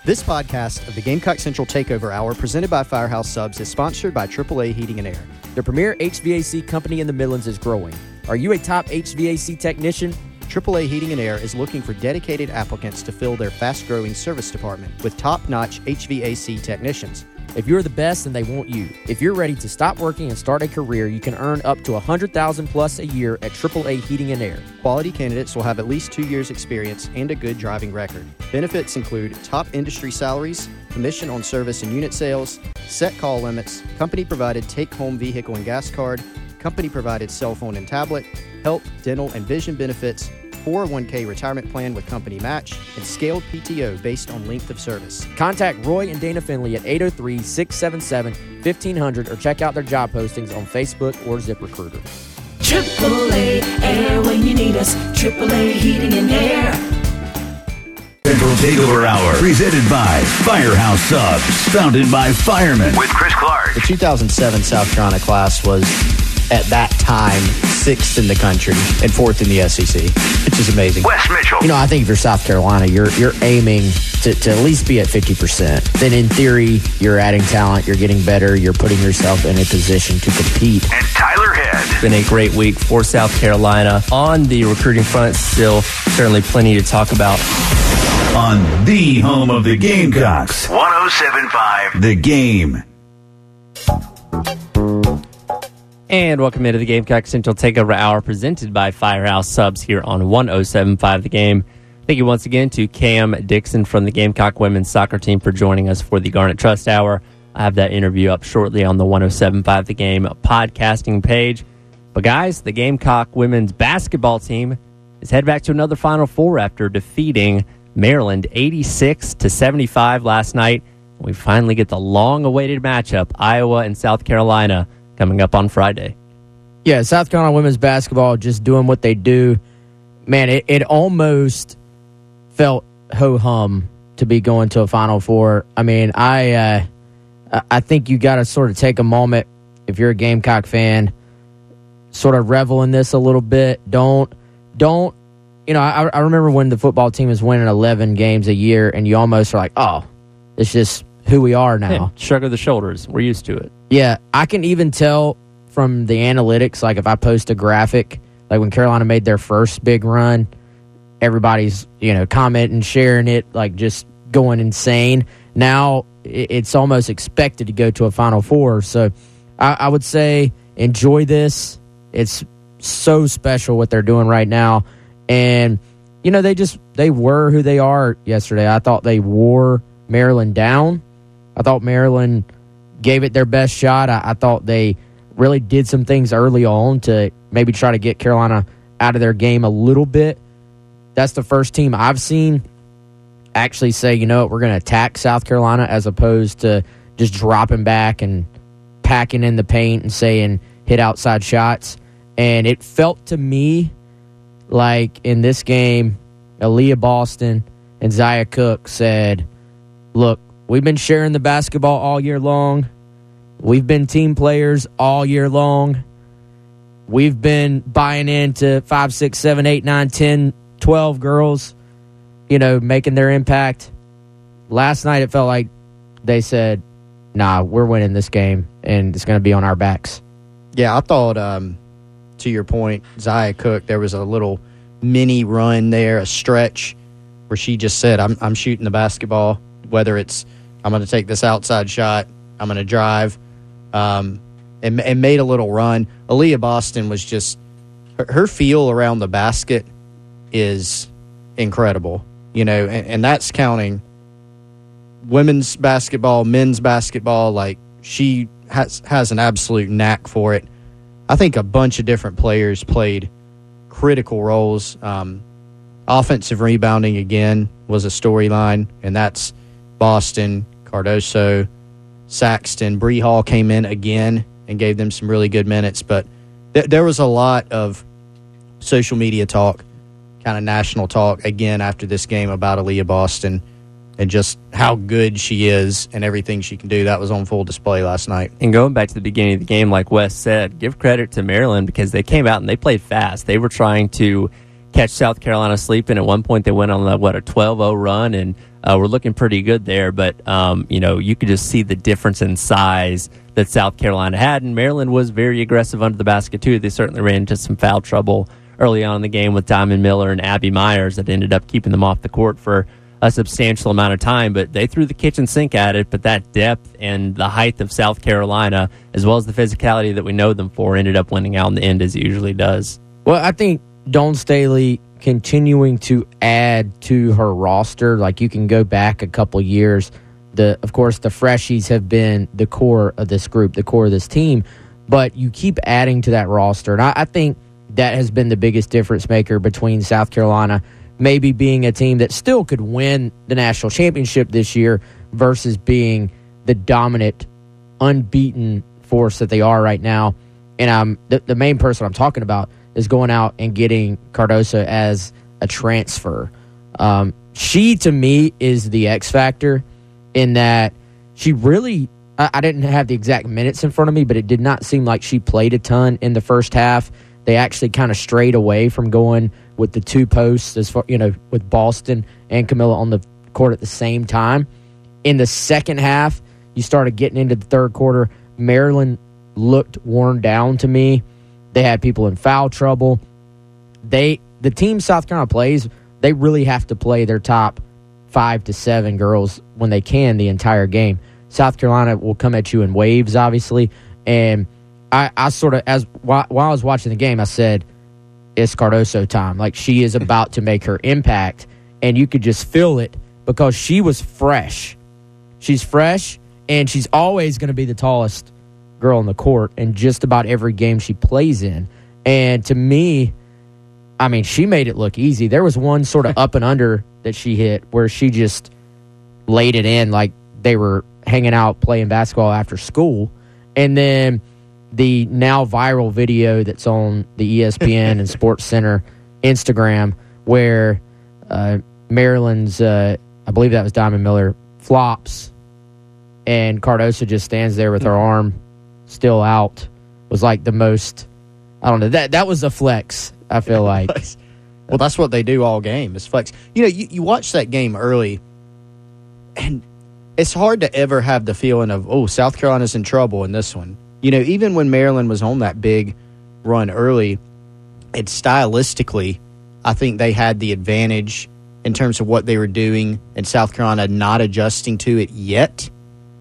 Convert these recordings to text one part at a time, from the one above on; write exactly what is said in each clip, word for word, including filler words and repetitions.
This podcast of the Gamecock Central Takeover Hour presented by Firehouse Subs is sponsored by triple A Heating and Air. The premier H V A C company in the Midlands is growing. Are you a top H V A C technician? triple A Heating and Air is looking for dedicated applicants to fill their fast-growing service department with top-notch H V A C technicians. If you're the best, then they want you. If you're ready to stop working and start a career, you can earn up to one hundred thousand dollars plus a year at triple A Heating and Air. Quality candidates will have at least two years experience and a good driving record. Benefits include top industry salaries, commission on service and unit sales, set call limits, company-provided take-home vehicle and gas card, company-provided cell phone and tablet, health, dental, and vision benefits, four oh one k retirement plan with company match, and scaled P T O based on length of service. Contact Roy and Dana Finley at eight oh three, six seven seven, fifteen hundred or check out their job postings on Facebook or ZipRecruiter. triple A Air when you need us. triple A Heating and Air. Central Takeover Hour, presented by Firehouse Subs, founded by firemen. With Chris Clark. The two thousand seven South Carolina class was, at that time, sixth in the country and fourth in the S E C, which is amazing. Wes Mitchell. You know, I think if you're South Carolina, you're you're aiming to, to at least be at fifty percent. Then in theory, you're adding talent, you're getting better, you're putting yourself in a position to compete. And Tyler Head. It's been a great week for South Carolina. On the recruiting front, still certainly plenty to talk about. On the home of the Gamecocks, one oh seven point five The Game. And welcome into the Gamecock Central Takeover Hour presented by Firehouse Subs here on one oh seven point five The Game. Thank you once again to Cam Dixon from the Gamecock women's soccer team for joining us for the Garnet Trust Hour. I have that interview up shortly on the one oh seven point five The Game podcasting page. But guys, the Gamecock women's basketball team is head back to another Final Four after defeating Maryland eighty-six to seventy-five last night. We finally get the long-awaited matchup, Iowa and South Carolina, coming up on Friday. Yeah, South Carolina women's basketball just doing what they do. Man, it, it almost felt ho-hum to be going to a Final Four. I mean, I uh, I think you got to sort of take a moment, if you're a Gamecock fan, sort of revel in this a little bit. Don't, don't, you know, I, I remember when the football team is winning eleven games a year and you almost are like, oh, it's just who we are now. Yeah, shrug of the shoulders. We're used to it. Yeah, I can even tell from the analytics, like if I post a graphic, like when Carolina made their first big run, everybody's, you know, commenting, sharing it, like just going insane. Now it's almost expected to go to a Final Four. So I, I would say enjoy this. It's so special what they're doing right now. And, you know, they just, they were who they are yesterday. I thought they wore Maryland down. I thought Maryland gave it their best shot. I, I thought they really did some things early on to maybe try to get Carolina out of their game a little bit. That's the first team I've seen actually say, you know what, we're going to attack South Carolina as opposed to just dropping back and packing in the paint and saying hit outside shots. And it felt to me like in this game, Aaliyah Boston and Zia Cook said, look, we've been sharing the basketball all year long. We've been team players all year long. We've been buying into five, six, seven, eight, nine, ten, twelve girls, you know, making their impact. Last night it felt like they said, nah, we're winning this game, and it's going to be on our backs. Yeah, I thought, um, to your point, Zia Cook, there was a little mini run there, a stretch, where she just said, I'm, I'm shooting the basketball, whether it's I'm going to take this outside shot, I'm going to drive, um, and, and made a little run. Aaliyah Boston was just, her, her feel around the basket is incredible, you know, and, and that's counting women's basketball, men's basketball. Like, she has has an absolute knack for it. I think a bunch of different players played critical roles. Um, offensive rebounding, again, was a storyline, and that's Boston, Cardoso, Saxton. Bree Hall came in again and gave them some really good minutes. But th- there was a lot of social media talk, kind of national talk, again, after this game about Aaliyah Boston and just how good she is and everything she can do. That was on full display last night. And going back to the beginning of the game, like Wes said, give credit to Maryland because they came out and they played fast. They were trying to catch South Carolina sleeping. At one point, they went on, a, what, a twelve oh run, and uh, were looking pretty good there. But, um, you know, you could just see the difference in size that South Carolina had, and Maryland was very aggressive under the basket, too. They certainly ran into some foul trouble early on in the game with Diamond Miller and Abby Myers that ended up keeping them off the court for a substantial amount of time. But they threw the kitchen sink at it, but that depth and the height of South Carolina, as well as the physicality that we know them for, ended up winning out in the end, as it usually does. Well, I think Dawn Staley continuing to add to her roster, like you can go back a couple years. The, of course, the freshies have been the core of this group, the core of this team, but you keep adding to that roster. And I, I think that has been the biggest difference maker between South Carolina maybe being a team that still could win the national championship this year versus being the dominant, unbeaten force that they are right now. And I'm, the, the main person I'm talking about is going out and getting Cardoso as a transfer. Um, she, to me, is the X factor in that she really, I, I didn't have the exact minutes in front of me, but it did not seem like she played a ton in the first half. They actually kind of strayed away from going with the two posts, as far, you know, with Boston and Camilla on the court at the same time. In the second half, you started getting into the third quarter. Maryland looked worn down to me. They had people in foul trouble. They, the team South Carolina plays, they really have to play their top five to seven girls when they can the entire game. South Carolina will come at you in waves, obviously, and I, I sort of, as while, while I was watching the game, I said, it's Cardoso time. Like, she is about to make her impact, and you could just feel it because she was fresh. She's fresh, and she's always going to be the tallest girl on the court in just about every game she plays in. And to me, I mean, she made it look easy. There was one sort of up and under that she hit where she just laid it in like they were hanging out playing basketball after school. And then the now viral video that's on the E S P N and Sports Center Instagram where uh, Maryland's, uh, I believe that was Diamond Miller, flops, and Cardoso just stands there with her arm still out, was like the most, I don't know, that that was a flex, I feel like. Well, that's what they do all game, is flex. You know, you, you watch that game early, and it's hard to ever have the feeling of, oh, South Carolina's in trouble in this one. You know, even when Maryland was on that big run early, it's stylistically, I think they had the advantage in terms of what they were doing, and South Carolina not adjusting to it yet.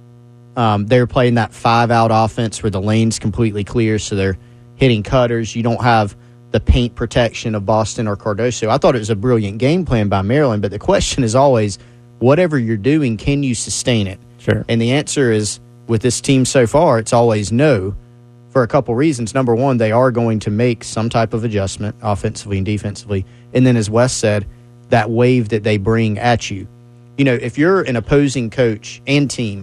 Um, they're playing that five-out offense where the lane's completely clear, so they're hitting cutters. You don't have the paint protection of Boston or Cardoso. I thought it was a brilliant game plan by Maryland, but the question is always, whatever you're doing, can you sustain it? Sure. And the answer is, with this team so far, it's always no, for a couple reasons. Number one, they are going to make some type of adjustment offensively and defensively. And then, as Wes said, that wave that they bring at you. You know, if you're an opposing coach and team,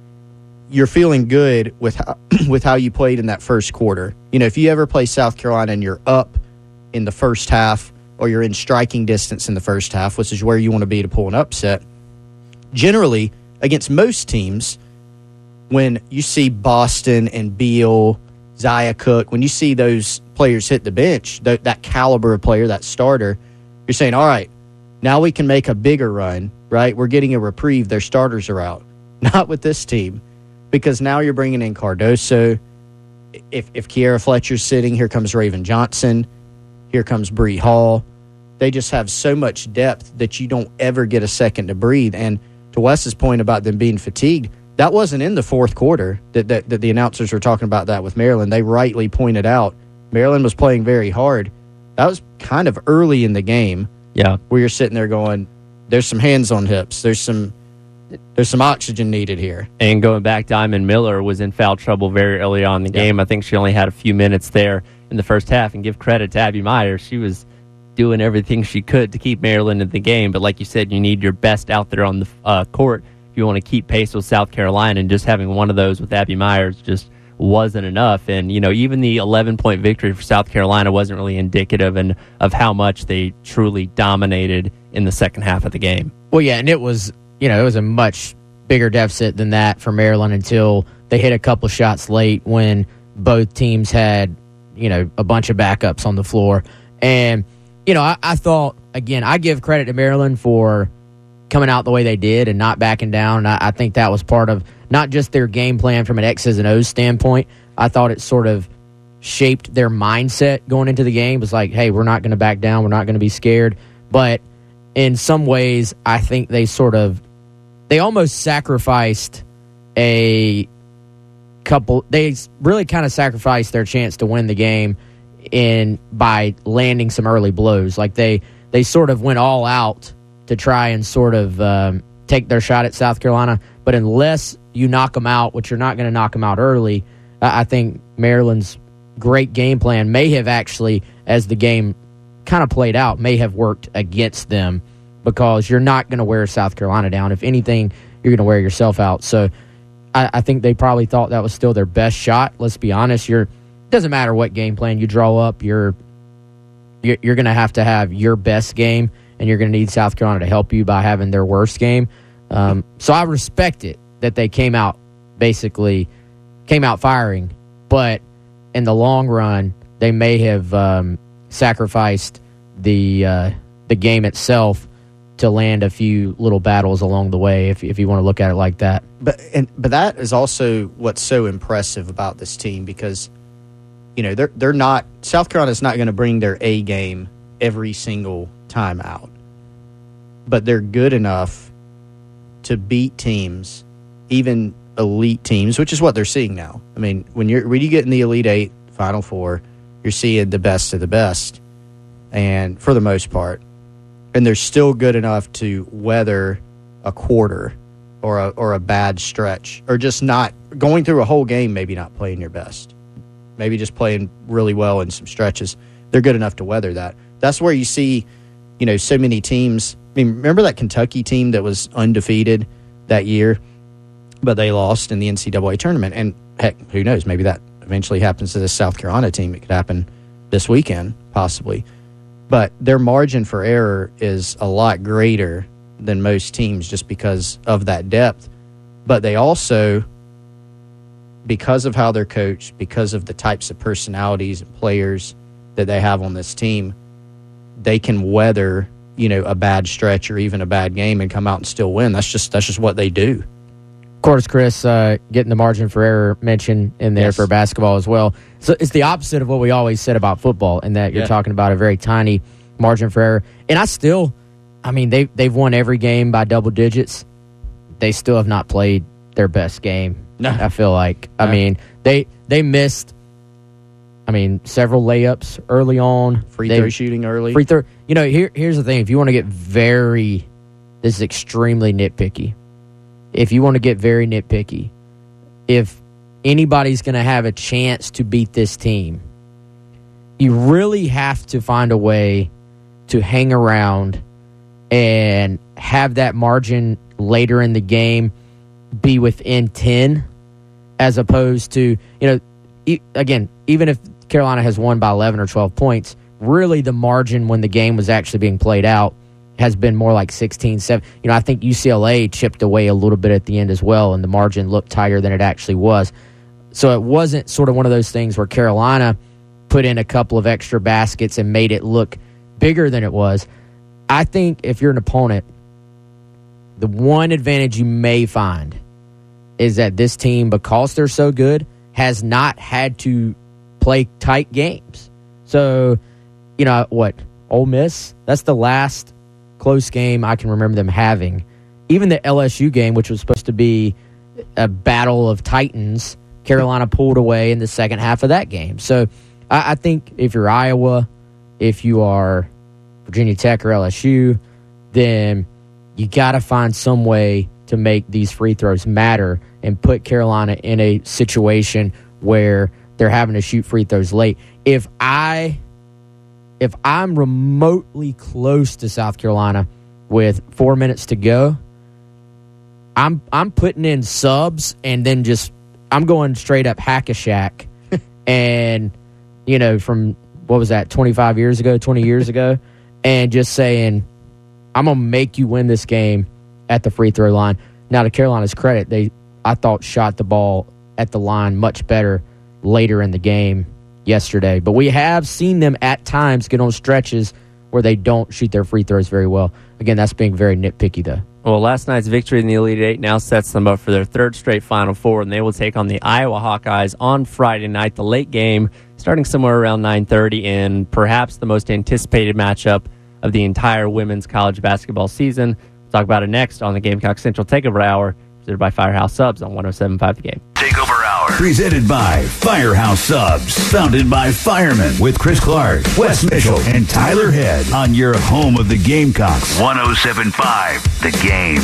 you're feeling good with how, with how you played in that first quarter. You know, if you ever play South Carolina and you're up in the first half or you're in striking distance in the first half, which is where you want to be to pull an upset, generally, against most teams, when you see Boston and Beal, Zia Cook, when you see those players hit the bench, th- that caliber of player, that starter, you're saying, all right, now we can make a bigger run, right? We're getting a reprieve. Their starters are out. Not with this team, because now you're bringing in Cardoso. If, if Kiera Fletcher's sitting, here comes Raven Johnson. Here comes Bree Hall. They just have so much depth that you don't ever get a second to breathe. And to Wes's point about them being fatigued, that wasn't in the fourth quarter that, that, that the announcers were talking about that with Maryland. They rightly pointed out Maryland was playing very hard. That was kind of early in the game. Yeah. Where you're sitting there going, there's some hands on hips. There's some there's some oxygen needed here. And going back, Diamond Miller was in foul trouble very early on in the game. Yeah. I think she only had a few minutes there in the first half. And give credit to Abby Myers. She was doing everything she could to keep Maryland in the game. But like you said, you need your best out there on the uh, court if you want to keep pace with South Carolina, and just having one of those with Abby Myers just wasn't enough. And, you know, even the eleven-point victory for South Carolina wasn't really indicative and of how much they truly dominated in the second half of the game. Well, yeah, and it was, you know, it was a much bigger deficit than that for Maryland until they hit a couple shots late when both teams had, you know, a bunch of backups on the floor. And you know, I, I thought, again, I give credit to Maryland for coming out the way they did and not backing down. And I, I think that was part of not just their game plan from an X's and O's standpoint. I thought it sort of shaped their mindset going into the game. It was like, hey, we're not going to back down. We're not going to be scared. But in some ways, I think they sort of, they almost sacrificed a couple, they really kind of sacrificed their chance to win the game in by landing some early blows. Like they, they sort of went all out to try and sort of um, take their shot at South Carolina. But unless you knock them out, which you're not going to knock them out early, I think Maryland's great game plan may have actually, as the game kind of played out, may have worked against them because you're not going to wear South Carolina down. If anything, you're going to wear yourself out. So I, I think they probably thought that was still their best shot. Let's be honest. You're doesn't matter what game plan you draw up. You're you're, you're going to have to have your best game, and you're going to need South Carolina to help you by having their worst game. Um, so I respect it that they came out basically came out firing, but in the long run, they may have um, sacrificed the uh, the game itself to land a few little battles along the way, if if you want to look at it like that. But and but that is also what's so impressive about this team, because you know they're they're not South Carolina's not going to bring their A game every single time out, but they're good enough to beat teams, even elite teams, which is what they're seeing now. I mean, when you're when you get in the Elite Eight, Final Four, you're seeing the best of the best, and for the most part, and they're still good enough to weather a quarter or a or a bad stretch, or just not going through a whole game, maybe not playing your best, maybe just playing really well in some stretches. They're good enough to weather that. That's where you see, you know, so many teams. I mean, remember that Kentucky team that was undefeated that year, but they lost in the N C double A tournament. And heck, who knows? Maybe that eventually happens to this South Carolina team. It could happen this weekend, possibly. But their margin for error is a lot greater than most teams just because of that depth. But they also, because of how they're coached, because of the types of personalities and players that they have on this team, they can weather, you know, a bad stretch or even a bad game and come out and still win. That's just that's just what they do. Of course, Chris, uh, getting the margin for error mentioned in there yes. for basketball as well. So it's the opposite of what we always said about football, in that you're yeah. talking about a very tiny margin for error. And I still, I mean, they, they've won every game by double digits. They still have not played their best game, no. I feel like. No. I mean, they they missed, I mean, several layups early on. Free they, throw shooting early. Free throw. You know, here here's the thing. If you want to get very, this is extremely nitpicky. If you want to get very nitpicky, if anybody's going to have a chance to beat this team, you really have to find a way to hang around and have that margin later in the game be within ten, as opposed to, you know, e- again, even if Carolina has won by eleven or twelve points, really the margin when the game was actually being played out has been more like sixteen, seven. You know, I think U C L A chipped away a little bit at the end as well, and the margin looked tighter than it actually was. So it wasn't sort of one of those things where Carolina put in a couple of extra baskets and made it look bigger than it was. I think if you're an opponent, the one advantage you may find is that this team, because they're so good, has not had to play tight games. So, you know, what, Ole Miss, that's the last close game I can remember them having. Even the L S U game, which was supposed to be a battle of titans, Carolina pulled away in the second half of that game. So I, I think if you're Iowa, if you are Virginia Tech or L S U, then you got to find some way to make these free throws matter and put Carolina in a situation where they're having to shoot free throws late. If I... If I'm remotely close to South Carolina with four minutes to go, I'm I'm putting in subs and then just I'm going straight up hack-a-shack. And, you know, from, what was that, twenty-five years ago, twenty years ago, and just saying, I'm going to make you win this game at the free throw line. Now, to Carolina's credit, they, I thought, shot the ball at the line much better later in the game yesterday. But we have seen them at times get on stretches where they don't shoot their free throws very well. Again, that's being very nitpicky, though. Well, last night's victory in the Elite Eight now sets them up for their third straight Final Four, and they will take on the Iowa Hawkeyes on Friday night, the late game, starting somewhere around nine thirty, and perhaps the most anticipated matchup of the entire women's college basketball season. We'll talk about it next on the Gamecock Central Takeover Hour, presented by Firehouse Subs on one oh seven point five The Game. Takeover Hour, presented by Firehouse Subs, founded by firemen with Chris Clark, Wes Mitchell, and Tyler Head on your home of the Gamecocks. one oh seven point five The Game.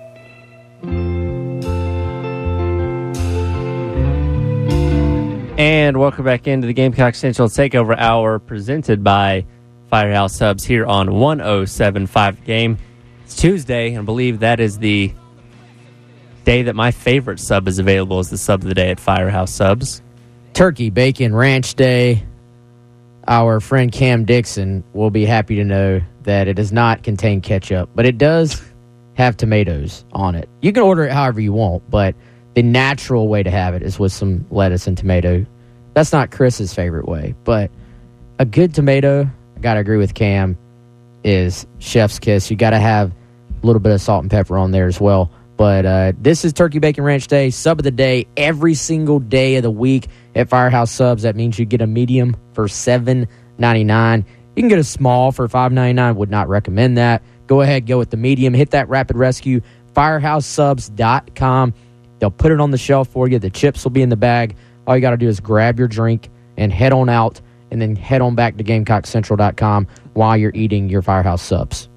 And welcome back into the Gamecock Central Takeover Hour, presented by Firehouse Subs here on one oh seven point five The Game. It's Tuesday, and I believe that is the day that my favorite sub is available as the sub of the day at Firehouse Subs. Turkey Bacon Ranch Day. Our friend Cam Dixon will be happy to know that it does not contain ketchup, but it does have tomatoes on it. You can order it however you want, but the natural way to have it is with some lettuce and tomato. That's not Chris's favorite way, but a good tomato, I got to agree with Cam, is chef's kiss. You got to have a little bit of salt and pepper on there as well. But uh, this is Turkey Bacon Ranch Day, sub of the day, every single day of the week at Firehouse Subs. That means you get a medium for seven ninety-nine. You can get a small for five ninety-nine. Would not recommend that. Go ahead, go with the medium. Hit that Rapid Rescue, firehouse subs dot com. They'll put it on the shelf for you. The chips will be in the bag. All you got to do is grab your drink and head on out, and then head on back to gamecock central dot com while you're eating your Firehouse Subs.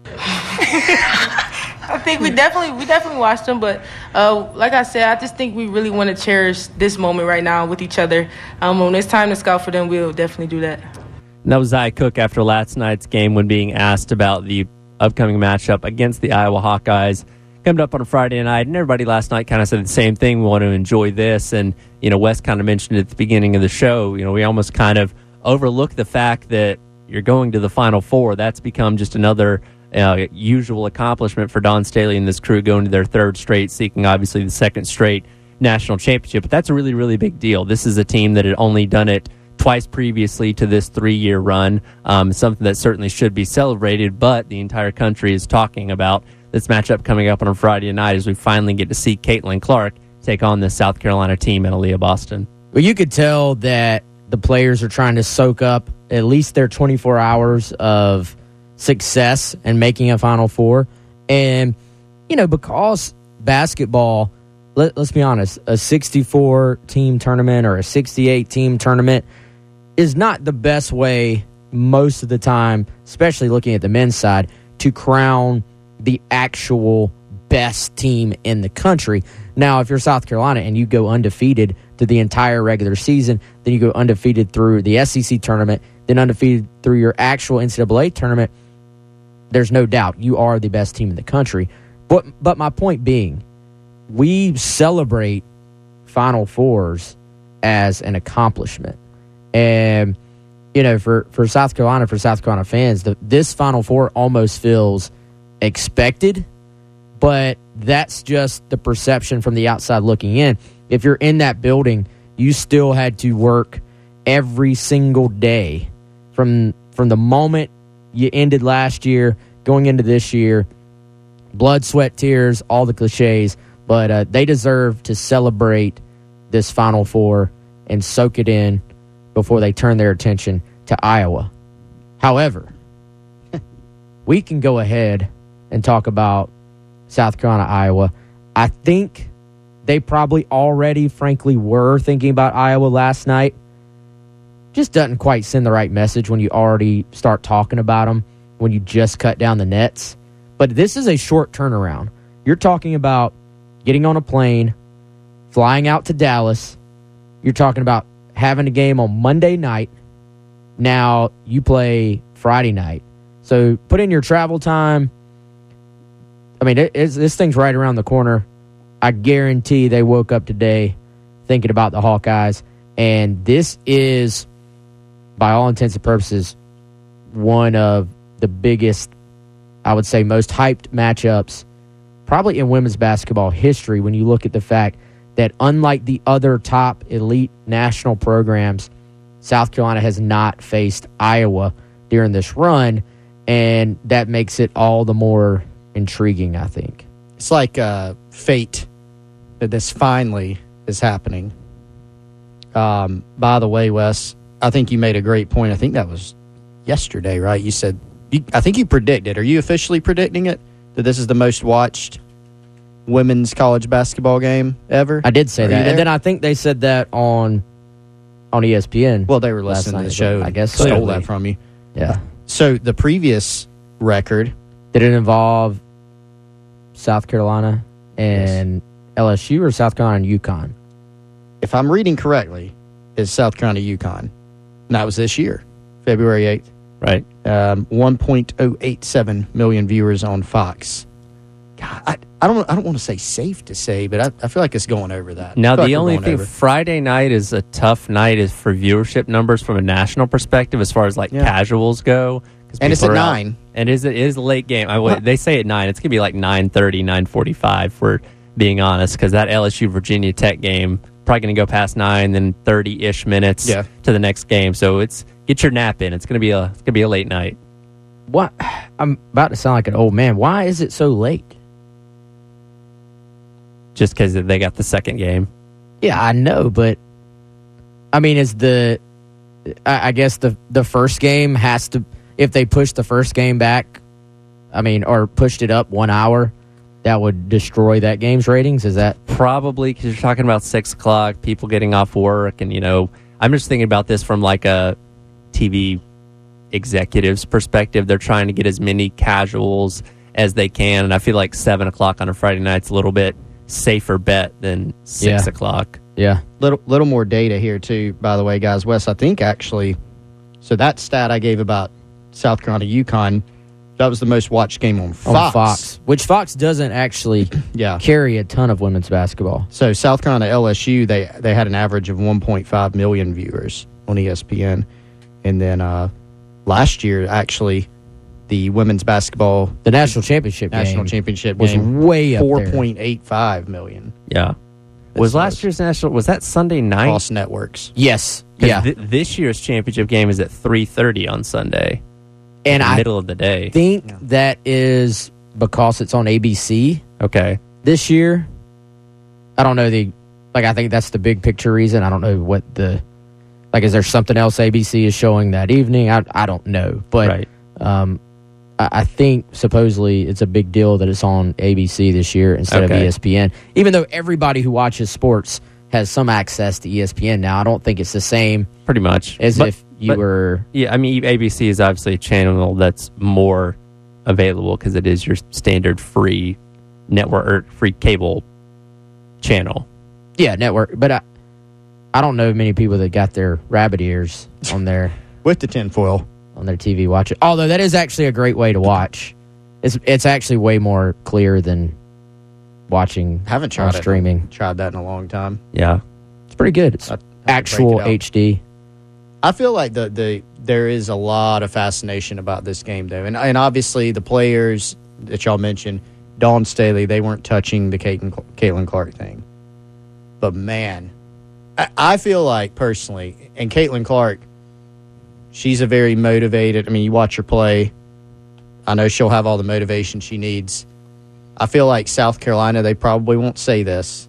I think we definitely we definitely watched them, but uh, like I said, I just think we really want to cherish this moment right now with each other. Um, when it's time to scout for them, we'll definitely do that. And that was Zia Cook after last night's game when being asked about the upcoming matchup against the Iowa Hawkeyes. Coming up on a Friday night, and everybody last night kind of said the same thing. We want to enjoy this, and you know, Wes kind of mentioned at the beginning of the show, you know, we almost kind of overlook the fact that you're going to the Final Four. That's become just another Uh, usual accomplishment for Dawn Staley and this crew, going to their third straight, seeking obviously the second straight national championship. But that's a really, really big deal. This is a team that had only done it twice previously to this three-year run, um, something that certainly should be celebrated, but the entire country is talking about this matchup coming up on a Friday night as we finally get to see Caitlin Clark take on the South Carolina team in Aaliyah Boston. Well, you could tell that the players are trying to soak up at least their twenty-four hours of success and making a Final Four. And, you know, because basketball, let, let's be honest, a sixty-four team tournament or a sixty-eight team tournament is not the best way most of the time, especially looking at the men's side, to crown the actual best team in the country. Now, if you're South Carolina and you go undefeated to the entire regular season, then you go undefeated through the S E C tournament, then undefeated through your actual N C double A tournament, there's no doubt you are the best team in the country. But but my point being, we celebrate Final Fours as an accomplishment. And, you know, for, for South Carolina, for South Carolina fans, the, this Final Four almost feels expected, but that's just the perception from the outside looking in. If you're in that building, you still had to work every single day from from the moment you ended last year, going into this year. Blood, sweat, tears, all the cliches, but uh, they deserve to celebrate this Final Four and soak it in before they turn their attention to Iowa. However, we can go ahead and talk about South Carolina, Iowa. I think they probably already, frankly, were thinking about Iowa last night. Just doesn't quite send the right message when you already start talking about them, when you just cut down the nets. But this is a short turnaround. You're talking about getting on a plane, flying out to Dallas. You're talking about having a game on Monday night. Now you play Friday night. So put in your travel time. I mean, it, it's, this thing's right around the corner. I guarantee they woke up today thinking about the Hawkeyes. And this is, by all intents and purposes, one of the biggest, I would say, most hyped matchups probably in women's basketball history when you look at the fact that unlike the other top elite national programs, South Carolina has not faced Iowa during this run. and that makes it all the more intriguing, I think. It's like uh, fate that this finally is happening. Um, by the way, Wes, I think you made a great point. I think that was yesterday, right? You said, you, I think you predicted. Are you officially predicting it? That this is the most watched women's college basketball game ever? I did say Are you that. there? And then I think they said that on on E S P N. Well, they were last listening to night, the show. I guess stole clearly. that from you. Yeah. So the previous record, Did it involve South Carolina and L S U or South Carolina and UConn? if I'm reading correctly, is South Carolina UConn. And that was this year, February eighth. Right. Um, one point oh eight seven million viewers on Fox. God, I, I don't I don't want to say safe to say, but I, I feel like it's going over that. Now, I feel like the we're only going thing, over. Friday night is a tough night is for viewership numbers from a national perspective as far as like Yeah. casuals go. 'cause And it's people at are out. nine. And it is, it is a late game. I, What? They say at nine. It's going to be like nine thirty, nine forty-five for being honest, because that L S U Virginia Tech game probably going to go past nine, then thirty-ish minutes Yeah. to the next game. So it's get your nap in. It's going to be a it's going to be a late night. What? I'm about to sound like an old man. Why is it so late? Just because they got the second game. Yeah, I know, but I mean, is the I, I guess the the first game has to, if they push the first game back, I mean, or pushed it up one hour, that would destroy that game's ratings. Is that Probably because you're talking about six o'clock, people getting off work, and you know, I'm just thinking about this from like a T V executive's perspective. They're trying to get as many casuals as they can, and I feel like seven o'clock on a Friday night's a little bit safer bet than six Yeah. o'clock. yeah? Little little more data here too, by the way, guys. Wes, I think actually, so that stat I gave about South Carolina UConn, that was the most watched game on Fox. On Fox, which Fox doesn't actually Yeah. carry a ton of women's basketball. So South Carolina L S U, they they had an average of one point five million viewers on E S P N, and then uh, last year actually, the women's basketball The national championship national game championship was game way up four there. point eight five million Yeah. Was That's last nice. year's national, was that Sunday night? across networks. Yes, 'Cause yeah, thi- this year's championship game is at three thirty on Sunday, and I middle of the day. think Yeah. that is because it's on A B C Okay. this year. I don't know the like. I think that's the big picture reason. I don't know what the like. Is there something else A B C is showing that evening? I I don't know, but Right. um, I, I think supposedly it's a big deal that it's on A B C this year instead Okay. of E S P N. Even though everybody who watches sports has some access to E S P N now, I don't think it's the same Pretty much. as But- if you but- were. Yeah, I mean, A B C is obviously a channel that's more available because it is your standard free network or free cable channel. Yeah, network. But I, I don't know many people that got their rabbit ears on their With the tinfoil. on their T V watch it. Although that is actually a great way to watch. It's it's actually way more clear than watching Haven't tried on it. streaming. Tried that in a long time. Yeah. It's pretty good. It's I- I have to actual break it out. H D. I feel like the, the there is a lot of fascination about this game, though, and and obviously the players that y'all mentioned, Dawn Staley, they weren't touching the Caitlin, Caitlin Clark thing, but man, I, I feel like personally, and Caitlin Clark, she's a very motivated. I mean, you watch her play, I know she'll have all the motivation she needs. I feel like South Carolina, they probably won't say this,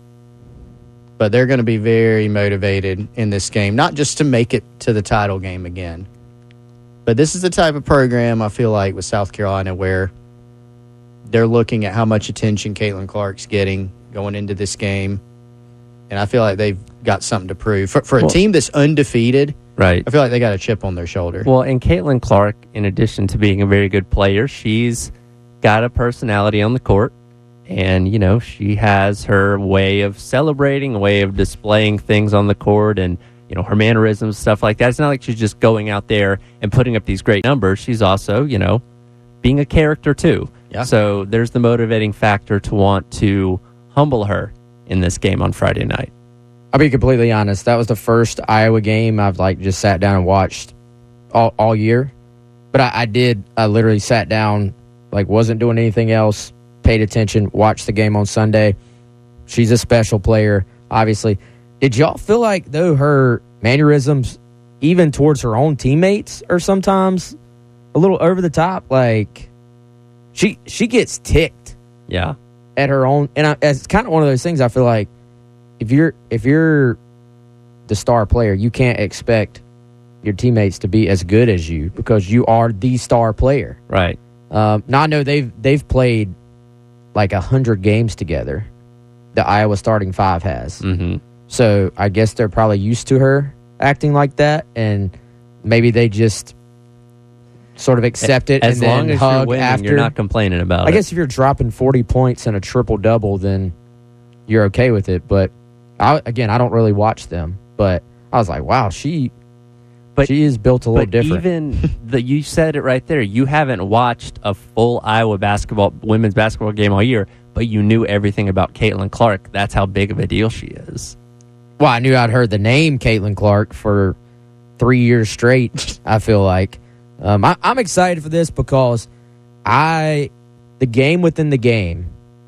but they're going to be very motivated in this game, not just to make it to the title game again. But this is the type of program I feel like with South Carolina where they're looking at how much attention Caitlin Clark's getting going into this game. And I feel like they've got something to prove. For, for a Well- team that's undefeated, Right. I feel like they got a chip on their shoulder. Well, and Caitlin Clark, in addition to being a very good player, she's got a personality on the court. And, you know, she has her way of celebrating, a way of displaying things on the court and, you know, her mannerisms, stuff like that. It's not like she's just going out there and putting up these great numbers. She's also, you know, being a character too. Yeah. So there's the motivating factor to want to humble her in this game on Friday night. I'll be completely honest. That was the first Iowa game I've like just sat down and watched all, all year. But I, I did. I literally sat down, like wasn't doing anything else, paid attention, watched the game on Sunday. She's a special player, obviously. Did y'all feel like, though, her mannerisms, even towards her own teammates, are sometimes a little over the top. Like she she gets ticked Yeah. at her own, and I, it's kind of one of those things. I feel like if you're if you're the star player, you can't expect your teammates to be as good as you because you are the star player. Right. Um, now I know they've they've played like a hundred games together. The Iowa starting five has, Mm-hmm. so I guess they're probably used to her acting like that, and maybe they just sort of accept it As and long then as hug you're winning, after. you're not complaining about I it. guess if you're dropping forty points and a triple double, then you're okay with it. But I, again, I don't really watch them. But I was like, wow, she, But- she is built a little But different. even the, you said it right there. You haven't watched a full Iowa basketball, women's basketball game all year, but you knew everything about Caitlin Clark. That's how big of a deal she is. Well, I knew I'd heard the name Caitlin Clark for three years straight, I feel like. Um, I, I'm excited for this because I, the game within the game,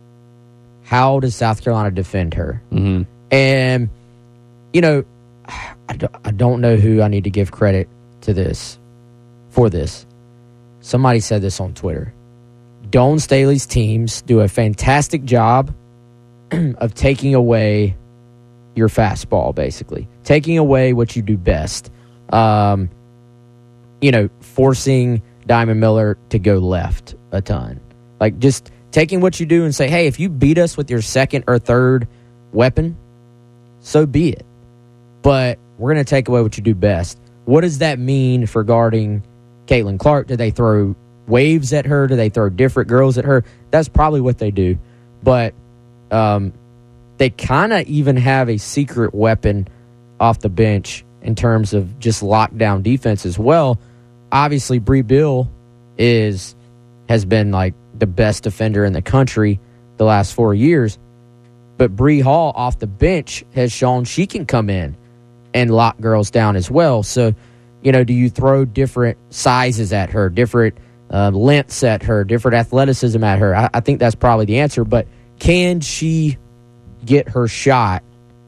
how does South Carolina defend her? Mm-hmm. And, you know, I don't, I don't know who I need to give credit to this, for this. Somebody said this on Twitter. Dawn Staley's teams do a fantastic job of taking away your fastball, basically. Taking away what you do best. Um, you know, forcing Diamond Miller to go left a ton. Like, just taking what you do and say, hey, if you beat us with your second or third weapon, so be it. But we're going to take away what you do best. What does that mean for guarding Caitlin Clark? Do they throw waves at her? Do they throw different girls at her? That's probably what they do. But um, they kind of even have a secret weapon off the bench in terms of just lockdown defense as well. Obviously, Bree Bill is has been like the best defender in the country the last four years. But Bree Hall off the bench has shown she can come in and lock girls down as well. So, you know, do you throw different sizes at her, different uh, lengths at her, different athleticism at her? I, I think that's probably the answer. But can she get her shot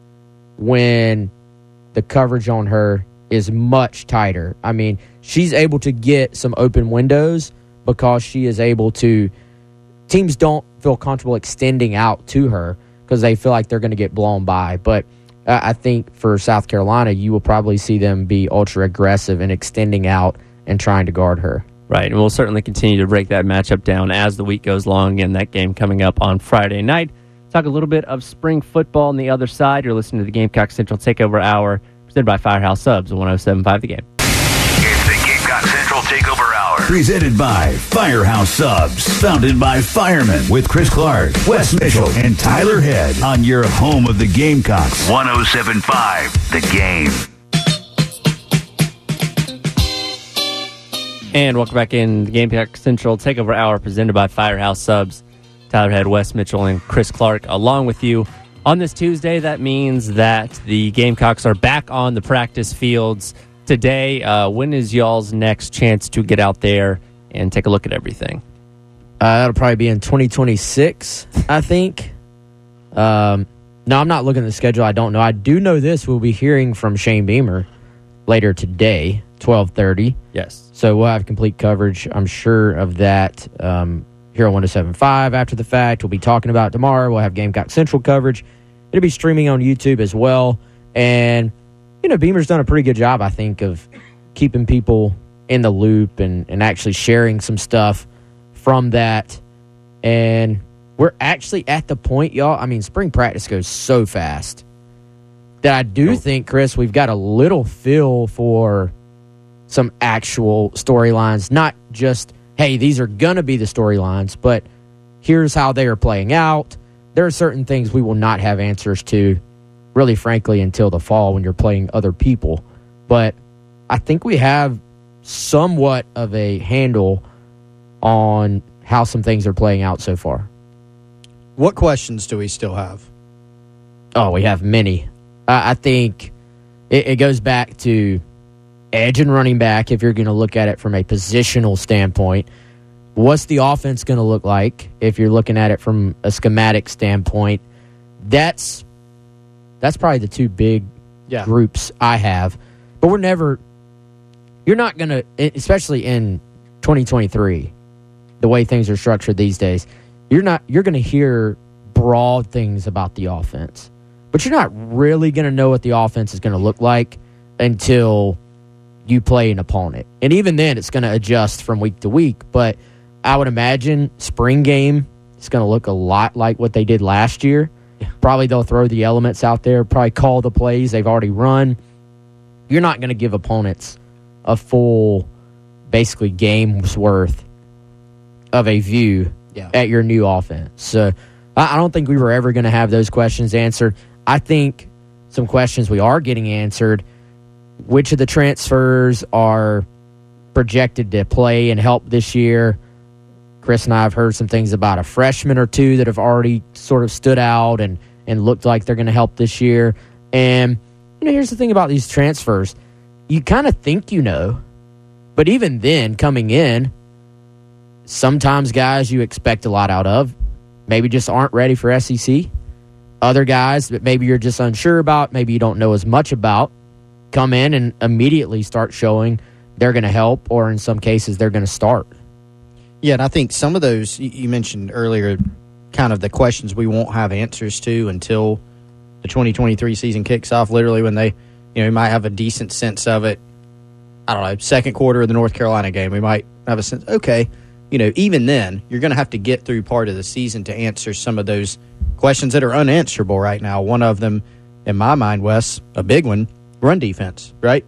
when the coverage on her is much tighter? I mean, she's able to get some open windows because she is able to. Teams don't feel comfortable extending out to her because they feel like they're going to get blown by. But uh, I think for South Carolina, you will probably see them be ultra aggressive and extending out and trying to guard her. Right, and we'll certainly continue to break that matchup down as the week goes along, and that game coming up on Friday night. Talk a little bit of spring football on the other side. You're listening to the Gamecock Central Takeover Hour, presented by Firehouse Subs, one oh seven point five The Game. It's the Gamecock Central Takeover Hour. Presented by Firehouse Subs. Founded by firemen with Chris Clark, Wes Mitchell, and Tyler Head on your home of the Gamecocks. one oh seven point five The Game. And welcome back in the Gamecock Central Takeover Hour, presented by Firehouse Subs. Tyler Head, Wes Mitchell, and Chris Clark along with you. On this Tuesday, that means that the Gamecocks are back on the practice fields today. Uh, when is y'all's next chance to get out there and take a look at everything? Uh, that'll probably be in twenty twenty-six, I think. Um, no, I'm not looking at the schedule. I don't know. I do know this. We'll be hearing from Shane Beamer later today, twelve thirty. Yes. So we'll have complete coverage, I'm sure, of that um, here on one oh seven point five after the fact. We'll be talking about it tomorrow. We'll have Gamecock Central coverage. It'll be streaming on YouTube as well. And, you know, Beamer's done a pretty good job, I think, of keeping people in the loop and, and actually sharing some stuff from that. And we're actually at the point, y'all. I mean, spring practice goes so fast that I do think, Chris, we've got a little feel for some actual storylines, not just, hey, these are going to be the storylines, but here's how they are playing out. There are certain things we will not have answers to, really, frankly, until the fall when you're playing other people. But I think we have somewhat of a handle on how some things are playing out so far. What questions do we still have? Oh, we have many. Uh, I think it, it goes back to edge and running back, if you're going to look at it from a positional standpoint. What's the offense going to look like if you're looking at it from a schematic standpoint? That's that's probably the two big Yeah. groups I have. But we're never – you're not going to – especially in twenty twenty-three, the way things are structured these days, you're not you're going to hear broad things about the offense, but you're not really going to know what the offense is going to look like until you play an opponent. And even then, it's going to adjust from week to week. But I would imagine spring game is going to look a lot like what they did last year. Yeah. Probably they'll throw the elements out there, probably call the plays they've already run. You're not going to give opponents a full, basically, game's worth of a view yeah. at your new offense. So I, I don't think we were ever going to have those questions answered. I think some questions we are getting answered. Which of the transfers are projected to play and help this year? Chris and I have heard some things about a freshman or two that have already sort of stood out and, and looked like they're going to help this year. And, you know, here's the thing about these transfers. You kind of think you know, but even then, coming in, sometimes guys you expect a lot out of maybe just aren't ready for S E C. Other guys that maybe you're just unsure about, maybe you don't know as much about, come in and immediately start showing they're going to help, or in some cases they're going to start. Yeah, and I think some of those, you mentioned earlier, kind of the questions we won't have answers to until the twenty twenty-three season kicks off, literally when they, you know, we might have a decent sense of it. I don't know, second quarter of the North Carolina game, we might have a sense, okay, you know, even then, you're going to have to get through part of the season to answer some of those questions that are unanswerable right now. One of them, in my mind, Wes, a big one, run defense, right?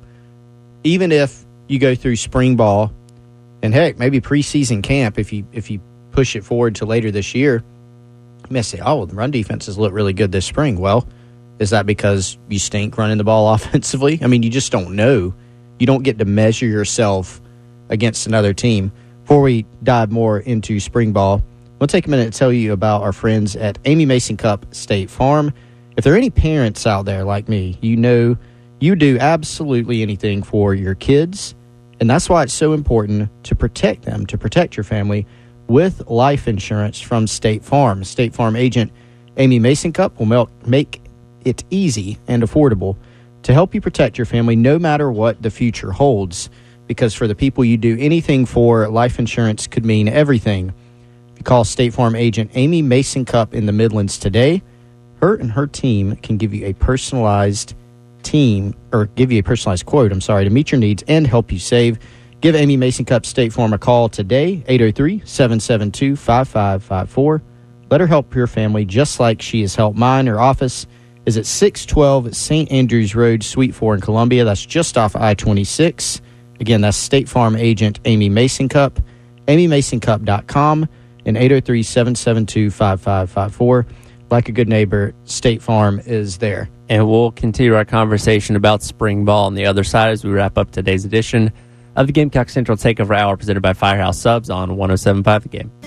Even if you go through spring ball and, heck, maybe preseason camp, if you if you push it forward to later this year, you may say, oh, well, the run defenses look really good this spring. Well, is that because you stink running the ball offensively? I mean, you just don't know. You don't get to measure yourself against another team. Before we dive more into spring ball, we'll take a minute to tell you about our friends at Amy Mason Cup State Farm. If there are any parents out there like me, you know you do absolutely anything for your kids, and that's why it's so important to protect them, to protect your family with life insurance from State Farm. State Farm agent Amy Mason Cup will make it easy and affordable to help you protect your family no matter what the future holds, because for the people you do anything for, life insurance could mean everything. If you call State Farm agent Amy Mason Cup in the Midlands today, her and her team can give you a personalized team, or give you a personalized quote, I'm sorry, to meet your needs and help you save. Give Amy Mason Cup State Farm a call today, eight oh three, seven seven two, five five five four. Let her help your family just like she has helped mine. Her office is at six twelve Saint Andrews Road, Suite four in Columbia. That's just off I twenty-six. Again, that's State Farm agent Amy Mason Cup, amy mason cup dot com, and eight oh three, seven seven two, five five five four. Like a good neighbor, State Farm is there. And we'll continue our conversation about spring ball on the other side as we wrap up today's edition of the Gamecock Central Takeover Hour presented by Firehouse Subs on one oh seven point five The Game.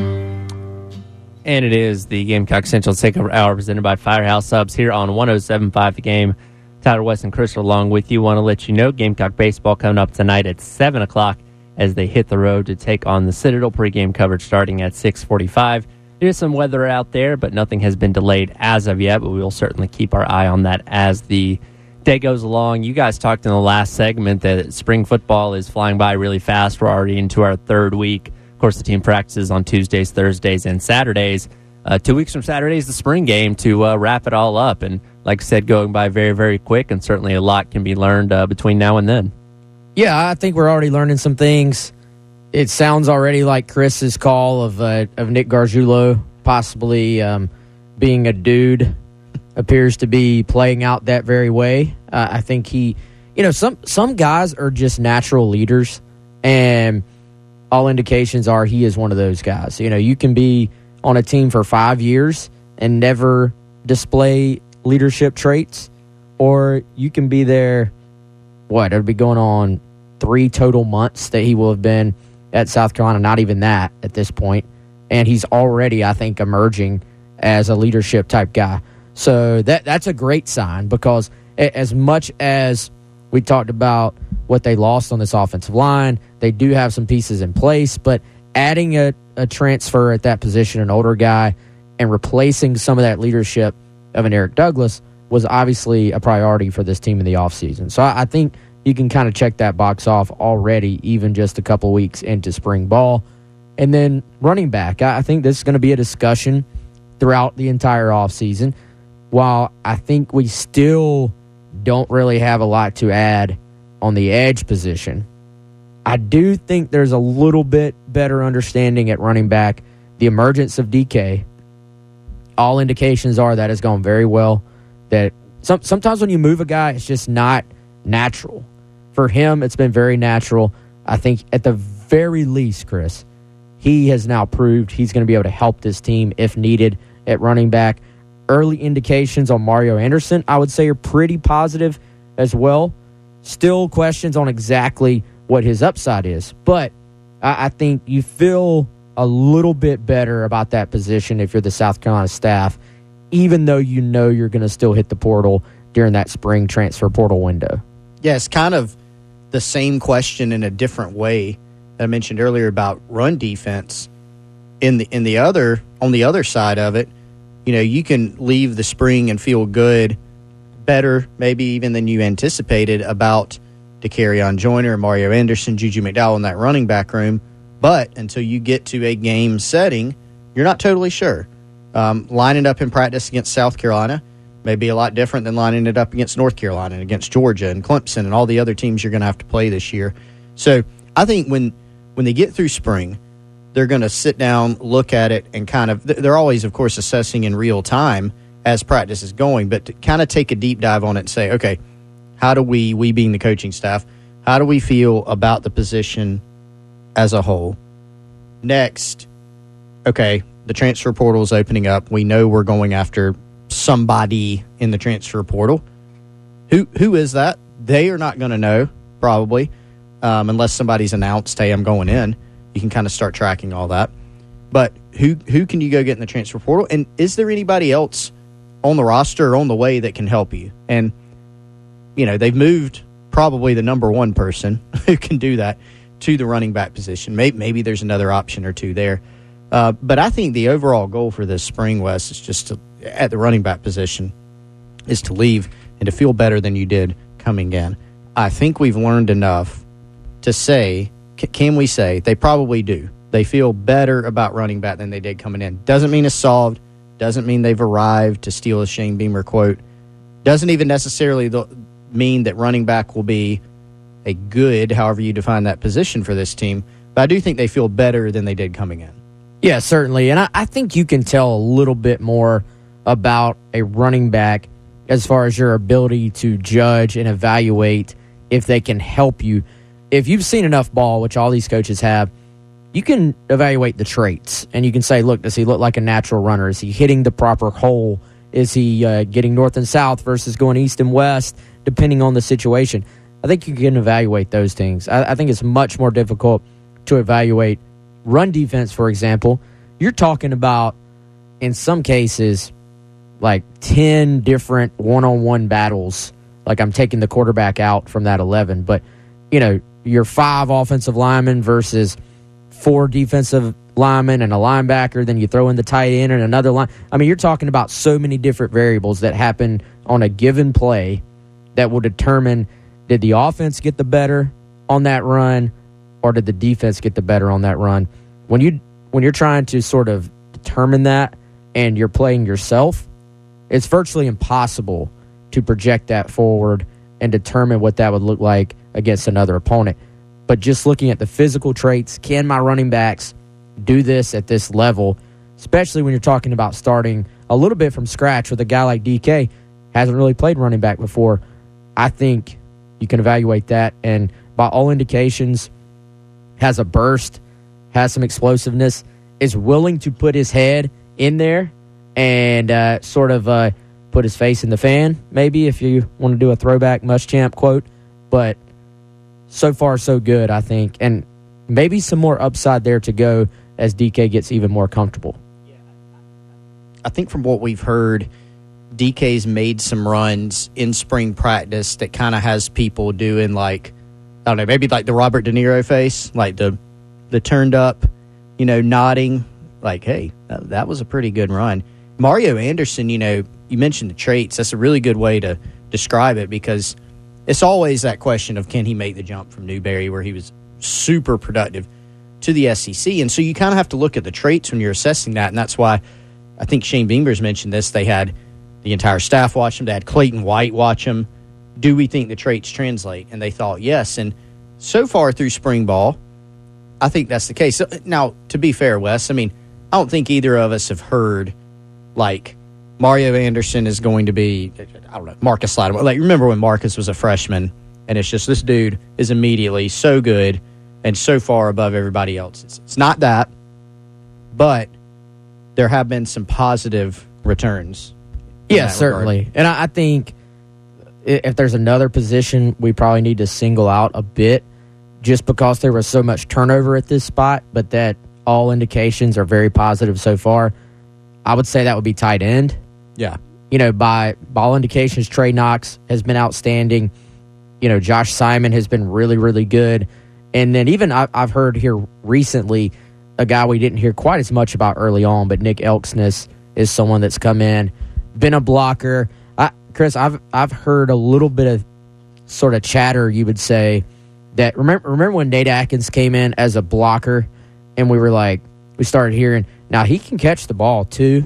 And it is the Gamecock Central Takeover Hour presented by Firehouse Subs here on one oh seven point five The Game. Tyler, West, and Chris are along with you. Want to let you know Gamecock baseball coming up tonight at seven o'clock as they hit the road to take on the Citadel. Pregame coverage starting at six forty-five. There's some weather out there, but nothing has been delayed as of yet, but we will certainly keep our eye on that as the day goes along. You guys talked in the last segment that spring football is flying by really fast. We're already into our third week. Of course, the team practices on Tuesdays, Thursdays, and Saturdays. Uh, two weeks from Saturday is the spring game to uh, wrap it all up. And like I said, going by very, very quick, and certainly a lot can be learned uh, between now and then. Yeah, I think we're already learning some things. It sounds already like Chris's call of uh, of Nick Gargiulo possibly um, being a dude appears to be playing out that very way. Uh, I think he, you know, some some guys are just natural leaders, and all indications are he is one of those guys. You know, you can be on a team for five years and never display leadership traits, or you can be there, what, it'll be going on three total months that he will have been at South Carolina, not even that at this point, and he's already, I think, emerging as a leadership type guy. So that that's a great sign, because as much as we talked about what they lost on this offensive line, they do have some pieces in place, but adding a, a transfer at that position, an older guy, and replacing some of that leadership of an Eric Douglas was obviously a priority for this team in the offseason. So I, I think you can kind of check that box off already, even just a couple weeks into spring ball. And then running back, I think this is going to be a discussion throughout the entire offseason. While I think we still don't really have a lot to add on the edge position, I do think there's a little bit better understanding at running back. The emergence of D K, all indications are that has gone very well. That some, sometimes when you move a guy, it's just not natural. For him, it's been very natural. I think at the very least, Chris, he has now proved he's going to be able to help this team if needed at running back. Early indications on Mario Anderson, I would say, are pretty positive as well. Still questions on exactly what his upside is. But I, I think you feel a little bit better about that position if you're the South Carolina staff, even though you know you're going to still hit the portal during that spring transfer portal window. Yeah, it's kind of the same question in a different way that I mentioned earlier about run defense. In the in the other on the other side of it, you know, you can leave the spring and feel good, better maybe even than you anticipated about DeCarrion Joyner, Mario Anderson, Juju McDowell in that running back room. But until you get to a game setting, you're not totally sure. Um, lining up in practice against South Carolina may be a lot different than lining it up against North Carolina and against Georgia and Clemson and all the other teams you're going to have to play this year. So I think when when they get through spring, they're going to sit down, look at it, and kind of – they're always, of course, assessing in real time as practice is going, but to kind of take a deep dive on it and say, okay, how do we, we being the coaching staff, how do we feel about the position as a whole? Next, okay, the transfer portal is opening up. We know we're going after somebody in the transfer portal. Who Who is that? They are not going to know, probably, um, unless somebody's announced, hey, I'm going in. You can kind of start tracking all that. But who who can you go get in the transfer portal? And is there anybody else on the roster or on the way that can help you? And, you know, they've moved probably the number one person who can do that to the running back position. Maybe, maybe there's another option or two there. Uh, but I think the overall goal for this spring, Wes, is just to, at the running back position, is to leave and to feel better than you did coming in. I think we've learned enough to say, can we say, they probably do. They feel better about running back than they did coming in. Doesn't mean it's solved. Doesn't mean they've arrived, to steal a Shane Beamer quote. Doesn't even necessarily mean that running back will be a good, however you define that position for this team. But I do think they feel better than they did coming in. Yeah, certainly. And I, I think you can tell a little bit more about a running back as far as your ability to judge and evaluate if they can help you. If you've seen enough ball, which all these coaches have, you can evaluate the traits. And you can say, look, does he look like a natural runner? Is he hitting the proper hole? Is he uh, getting north and south versus going east and west, depending on the situation? I think you can evaluate those things. I, I think it's much more difficult to evaluate run defense, for example. You're talking about, in some cases, like ten different one-on-one battles. Like, I'm taking the quarterback out from that eleven. But, you know, your five offensive linemen versus four defensive linemen and a linebacker, then you throw in the tight end and another line. I mean, you're talking about so many different variables that happen on a given play that will determine, did the offense get the better on that run or did the defense get the better on that run? When you when you're trying to sort of determine that and you're playing yourself, it's virtually impossible to project that forward and determine what that would look like against another opponent. But just looking at the physical traits, can my running backs do this at this level, especially when you're talking about starting a little bit from scratch with a guy like D K, hasn't really played running back before. I think you can evaluate that, and by all indications, has a burst, has some explosiveness, is willing to put his head in there and uh, sort of uh, put his face in the fan, maybe, if you want to do a throwback Muschamp quote. But so far, so good, I think. And maybe some more upside there to go as D K gets even more comfortable. I think from what we've heard, D K's made some runs in spring practice that kind of has people doing, like, I don't know, maybe like the Robert De Niro face, like the the turned up, you know, nodding, like, hey, that, that was a pretty good run. Mario Anderson, you know, you mentioned the traits. That's a really good way to describe it, because it's always that question of can he make the jump from Newberry, where he was super productive, to the S E C. And so you kind of have to look at the traits when you're assessing that, and that's why I think Shane Beamer's mentioned this. They had the entire staff watch him. They had Clayton White watch him. Do we think the traits translate? And they thought yes. And so far through spring ball, I think that's the case. Now, to be fair, Wes, I mean, I don't think either of us have heard, like, Mario Anderson is going to be, I don't know, Marcus Lattimore. Like, remember when Marcus was a freshman, and it's just this dude is immediately so good and so far above everybody else. It's, it's not that, but there have been some positive returns. Yeah, certainly. Regard. And I, I think if there's another position we probably need to single out a bit, just because there was so much turnover at this spot, but that all indications are very positive so far, I would say that would be tight end. Yeah. You know, by, by all indications, Trey Knox has been outstanding. You know, Josh Simon has been really, really good. And then even I, I've heard here recently a guy we didn't hear quite as much about early on, but Nick Elksness is someone that's come in, been a blocker. I, Chris, I've I've heard a little bit of sort of chatter, you would say, that remember remember when Nate Atkins came in as a blocker, and we were like, we started hearing, now he can catch the ball too.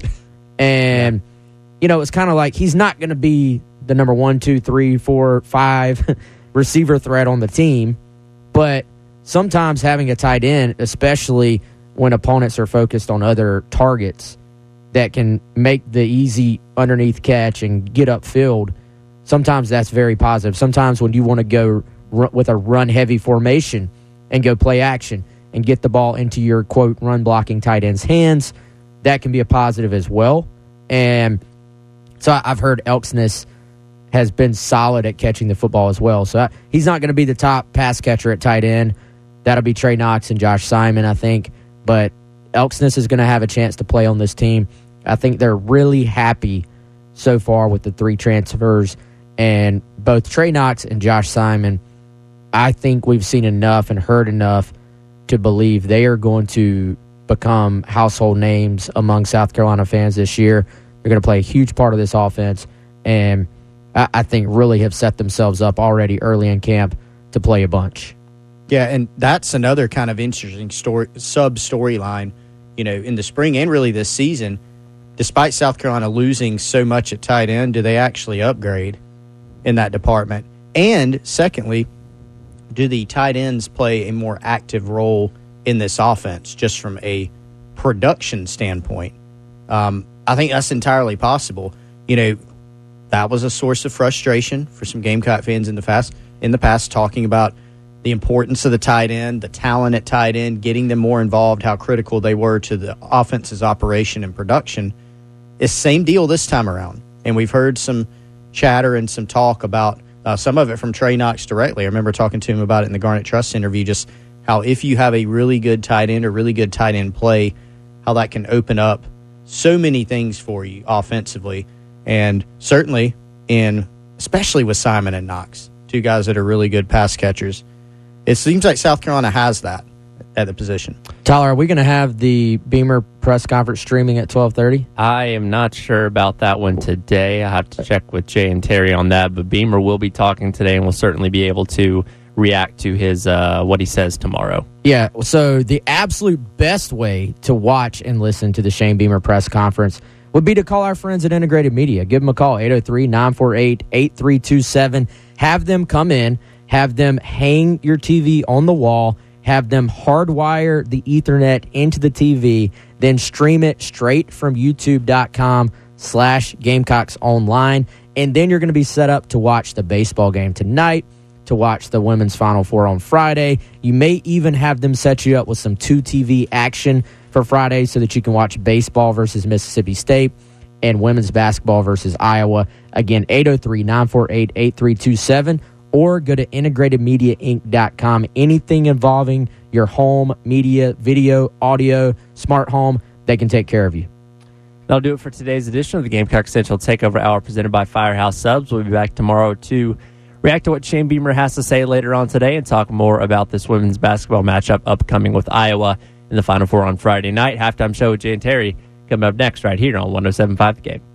And, you know, it's kind of like he's not going to be the number one, two, three, four, five receiver threat on the team, but sometimes having a tight end, especially when opponents are focused on other targets that can make the easy underneath catch and get upfield, sometimes that's very positive. Sometimes when you want to go r- with a run-heavy formation and go play action and get the ball into your, quote, run-blocking tight end's hands, that can be a positive as well. And so I've heard Elksness has been solid at catching the football as well. So I, he's not going to be the top pass catcher at tight end. That'll be Trey Knox and Josh Simon, I think. But Elksness is going to have a chance to play on this team. I think they're really happy so far with the three transfers. And both Trey Knox and Josh Simon, I think we've seen enough and heard enough to believe they are going to become household names among South Carolina fans this year. They're going to play a huge part of this offense. And I, I think really have set themselves up already early in camp to play a bunch. Yeah, and that's another kind of interesting story, sub-storyline, you know, in the spring and really this season. Despite South Carolina losing so much at tight end, do they actually upgrade in that department? And secondly, do the tight ends play a more active role in this offense just from a production standpoint? Um, I think that's entirely possible. You know, that was a source of frustration for some Gamecock fans in the past, in the past talking about the importance of the tight end, the talent at tight end, getting them more involved, how critical they were to the offense's operation and production. It's the same deal this time around. And we've heard some chatter and some talk about uh, some of it from Trey Knox directly. I remember talking to him about it in the Garnet Trust interview, just how if you have a really good tight end or really good tight end play, how that can open up so many things for you offensively. And certainly in, especially with Simon and Knox, two guys that are really good pass catchers, it seems like South Carolina has that at the position. Tyler, are we going to have the Beamer press conference streaming at twelve thirty? I am not sure about that one today. I have to check with Jay and Terry on that, but Beamer will be talking today and will certainly be able to react to his uh, what he says tomorrow. Yeah, so the absolute best way to watch and listen to the Shane Beamer press conference would be to call our friends at Integrated Media. Give them a call, eight oh three, nine four eight, eight three two seven. Have them come in. Have them hang your T V on the wall, have them hardwire the Ethernet into the T V, then stream it straight from youtube.com slash Gamecocks online, and then you're going to be set up to watch the baseball game tonight, to watch the women's Final Four on Friday. You may even have them set you up with some two T V action for Friday so that you can watch baseball versus Mississippi State and women's basketball versus Iowa. Again, eight oh three, nine four eight, eight three two seven. Or go to integrated media inc dot com. Anything involving your home, media, video, audio, smart home, they can take care of you. That'll do it for today's edition of the Gamecock Central Takeover Hour presented by Firehouse Subs. We'll be back tomorrow to react to what Shane Beamer has to say later on today and talk more about this women's basketball matchup upcoming with Iowa in the Final Four on Friday night. Halftime show with Jay and Terry coming up next right here on one oh seven point five The Game.